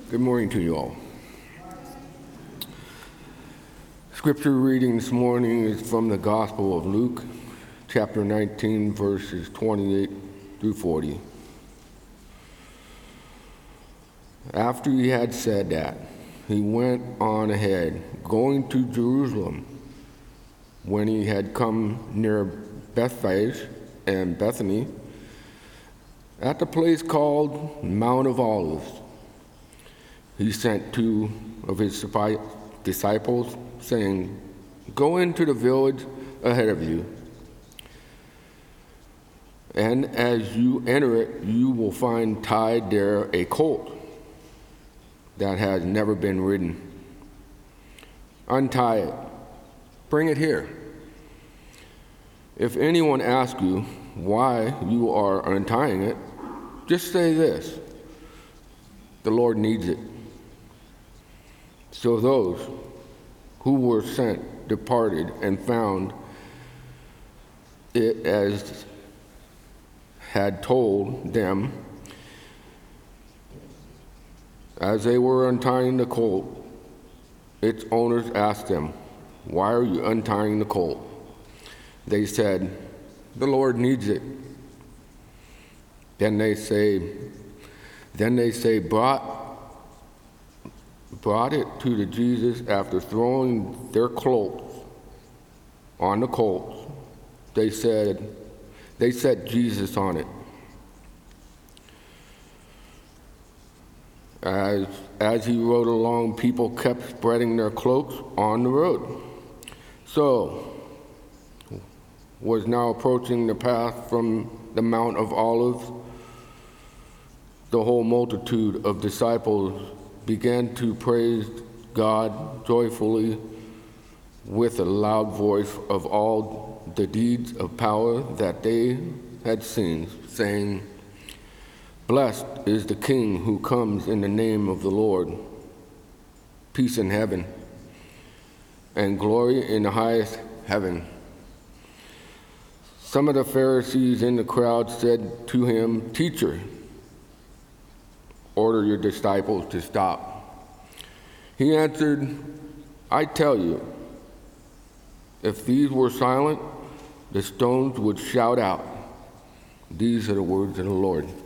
Good morning to you all. Scripture reading this morning is from the Gospel of Luke, chapter 19, verses 28 through 40. After he had said that, he went on ahead, going to Jerusalem. When he had come near Bethphage and Bethany, at the place called Mount of Olives, he sent two of his disciples, saying, "Go into the village ahead of you, and as you enter it, you will find tied there a colt that has never been ridden. Untie it, bring it here. If anyone asks you why you are untying it, just say this: the Lord needs it." So those who were sent departed and found it as had told them. As they were untying the colt, its owners asked them, "Why are you untying the colt?" They said, "The Lord needs it." Then they say, brought it to the Jesus. After throwing their cloaks on the colts, they set Jesus on it. As he rode along, people kept spreading their cloaks on the road. So was now approaching the path from the Mount of Olives. The whole multitude of disciples began to praise God joyfully with a loud voice of all the deeds of power that they had seen, saying, "Blessed is the King who comes in the name of the Lord. Peace in heaven and glory in the highest heaven." Some of the Pharisees in the crowd said to him, "Teacher, order your disciples to stop." He answered, "I tell you, if these were silent, the stones would shout out." These are the words of the Lord.